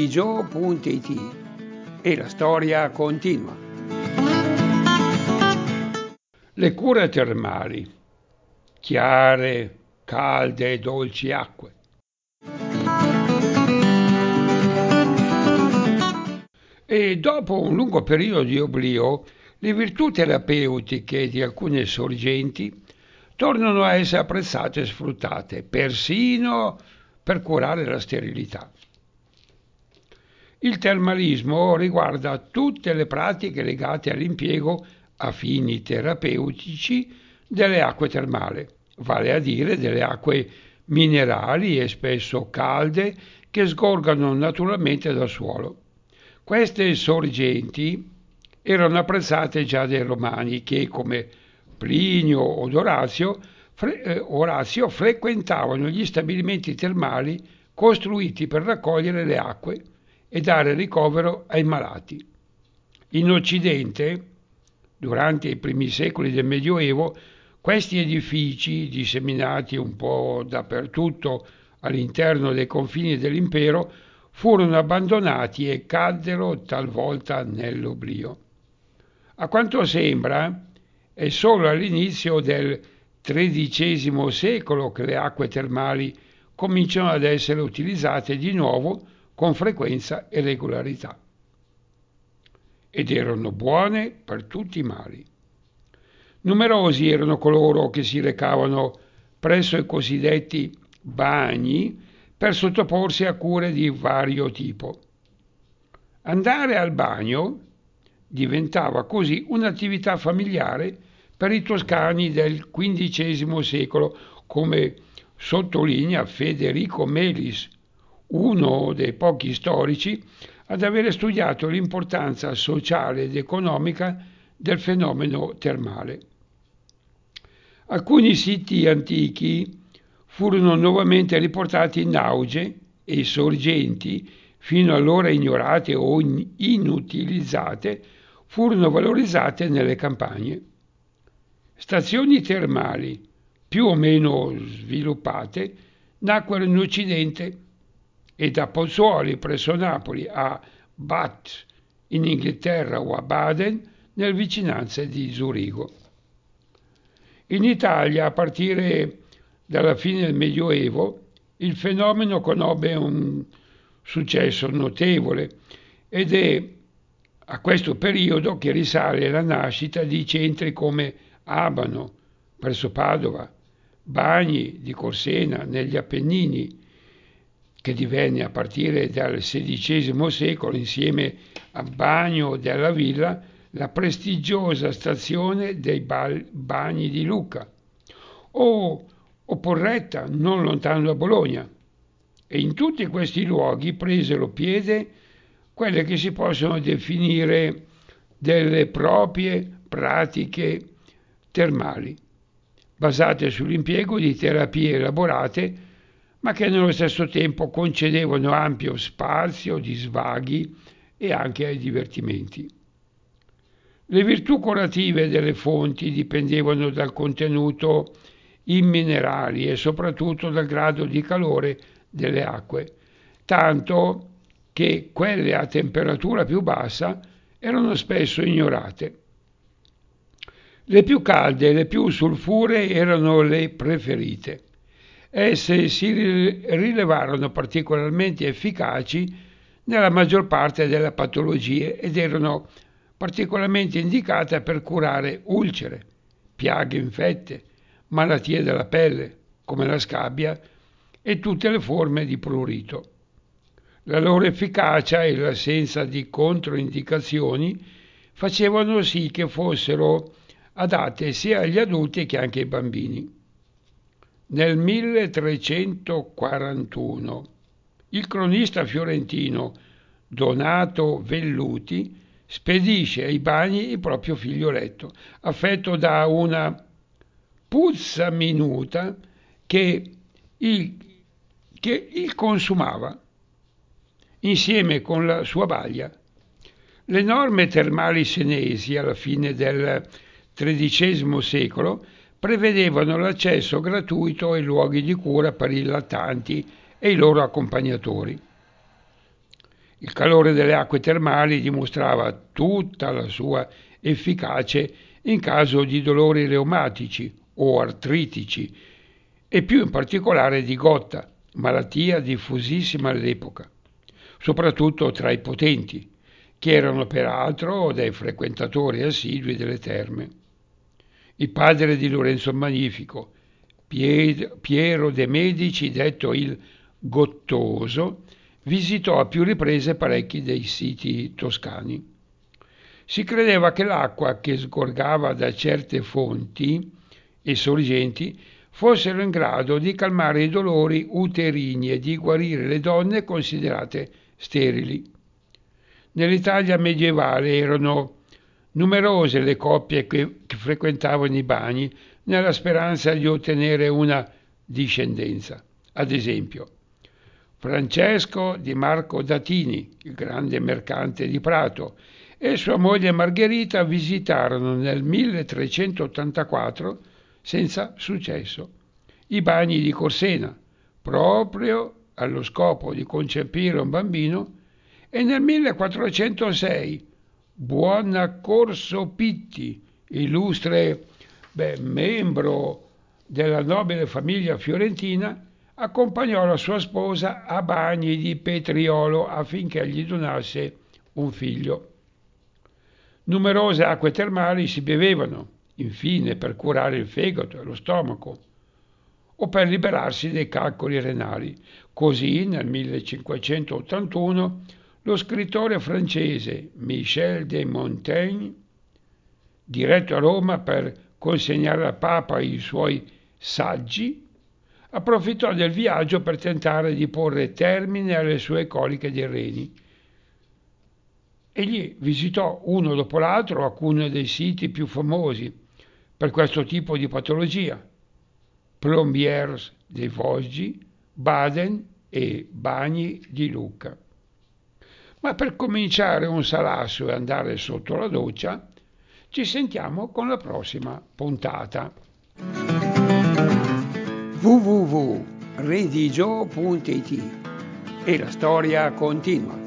Grigio.it e la storia continua. Le cure termali, chiare, calde e dolci acque. E dopo un lungo periodo di oblio, le virtù terapeutiche di alcune sorgenti tornano a essere apprezzate e sfruttate, persino per curare la sterilità. Il termalismo riguarda tutte le pratiche legate all'impiego a fini terapeutici delle acque termali, vale a dire delle acque minerali e spesso calde che sgorgano naturalmente dal suolo. Queste sorgenti erano apprezzate già dai Romani che, come Plinio o Orazio, frequentavano gli stabilimenti termali costruiti per raccogliere le acque e dare ricovero ai malati. In Occidente, durante i primi secoli del Medioevo, questi edifici, disseminati un po' dappertutto all'interno dei confini dell'impero, furono abbandonati e caddero talvolta nell'oblio. A quanto sembra, è solo all'inizio del XIII secolo che le acque termali cominciano ad essere utilizzate di nuovo con frequenza e regolarità. Ed erano buone per tutti i mali. Numerosi erano coloro che si recavano presso i cosiddetti bagni per sottoporsi a cure di vario tipo. Andare al bagno diventava così un'attività familiare per i toscani del XV secolo, come sottolinea Federico Melis, uno dei pochi storici ad avere studiato l'importanza sociale ed economica del fenomeno termale. Alcuni siti antichi furono nuovamente riportati in auge e sorgenti, fino allora ignorate o inutilizzate, furono valorizzate nelle campagne. Stazioni termali, più o meno sviluppate, nacquero in Occidente e da Pozzuoli presso Napoli a Bath in Inghilterra o a Baden nelle vicinanze di Zurigo. In Italia, a partire dalla fine del Medioevo, il fenomeno conobbe un successo notevole ed è a questo periodo che risale la nascita di centri come Abano, presso Padova, Bagni di Corsena, negli Appennini, che divenne a partire dal XVI secolo, insieme a Bagno della Villa, la prestigiosa stazione dei Bagni di Lucca, o Porretta, non lontano da Bologna. E in tutti questi luoghi presero piede quelle che si possono definire delle proprie pratiche termali, basate sull'impiego di terapie elaborate, ma che nello stesso tempo concedevano ampio spazio di svaghi e anche ai divertimenti. Le virtù curative delle fonti dipendevano dal contenuto in minerali e soprattutto dal grado di calore delle acque, tanto che quelle a temperatura più bassa erano spesso ignorate. Le più calde e le più sulfuree erano le preferite. Esse si rilevarono particolarmente efficaci nella maggior parte delle patologie ed erano particolarmente indicate per curare ulcere, piaghe infette, malattie della pelle, come la scabbia, e tutte le forme di prurito. La loro efficacia e l'assenza di controindicazioni facevano sì che fossero adatte sia agli adulti che anche ai bambini. Nel 1341 il cronista fiorentino Donato Velluti spedisce ai bagni il proprio figlioletto, affetto da una puzza minuta che il consumava, insieme con la sua baglia. Le norme termali senesi alla fine del XIII secolo prevedevano l'accesso gratuito ai luoghi di cura per i lattanti e i loro accompagnatori. Il calore delle acque termali dimostrava tutta la sua efficacia in caso di dolori reumatici o artritici e più in particolare di gotta, malattia diffusissima all'epoca, soprattutto tra i potenti, che erano peraltro dei frequentatori assidui delle terme. Il padre di Lorenzo il Magnifico, Piero de' Medici, detto il Gottoso, visitò a più riprese parecchi dei siti toscani. Si credeva che l'acqua che sgorgava da certe fonti e sorgenti fossero in grado di calmare i dolori uterini e di guarire le donne considerate sterili. Nell'Italia medievale erano numerose le coppie che frequentavano i bagni nella speranza di ottenere una discendenza. Ad esempio, Francesco di Marco Datini, il grande mercante di Prato, e sua moglie Margherita visitarono nel 1384, senza successo, i bagni di Corsena, proprio allo scopo di concepire un bambino, e nel 1406 Buonaccorso Pitti, illustre membro della nobile famiglia fiorentina, accompagnò la sua sposa a bagni di Petriolo affinché gli donasse un figlio. Numerose acque termali si bevevano, infine, per curare il fegato e lo stomaco o per liberarsi dai calcoli renali. Così, nel 1581, lo scrittore francese Michel de Montaigne, diretto a Roma per consegnare al Papa i suoi saggi, approfittò del viaggio per tentare di porre termine alle sue coliche dei reni. Egli visitò uno dopo l'altro alcuni dei siti più famosi per questo tipo di patologia: Plombières dei Vosgi, Baden e Bagni di Lucca. Ma per cominciare un salasso e andare sotto la doccia, ci sentiamo con la prossima puntata. www.redigio.it e la storia continua.